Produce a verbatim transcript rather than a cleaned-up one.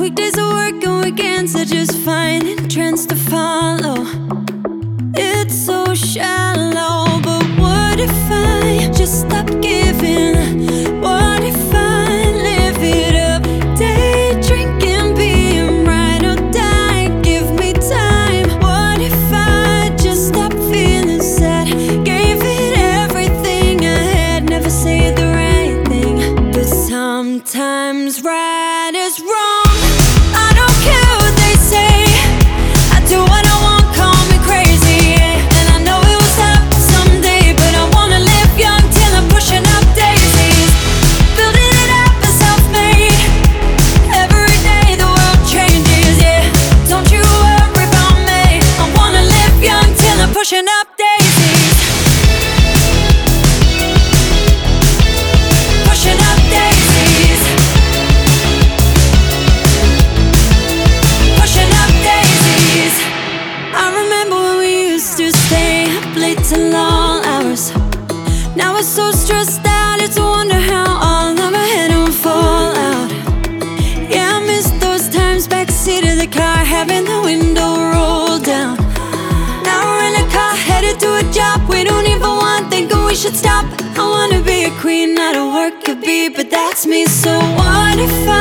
Weekdays are work and weekends are just finding trends to follow. It's so shallow, but what if I just stop giving? What if I live it up? Day drinking, being right or die. Give me time. What if I just stop feeling sad? Gave it everything I had, never say the right thing. But sometimes right is wrong. I don't care what they say. I do what I want, call me crazy, yeah. And I know it will stop someday, but I wanna live young till I'm pushing up daisies. Building it up and self-made. Every day the world changes, yeah. Don't you worry about me. I wanna live young till I'm pushing up daisies. Pushing up daisies. Pushing up daisies. I remember when we used to stay up late till all hours. Now we're so stressed out, it's a wonder how all of my head don't fall out. Yeah, I miss those times, backseat of the car, having the window rolled down. Now we're in a car, headed to a job we don't even want, thinking we should stop. I wanna be a queen, not a worker bee, but that's me. So what if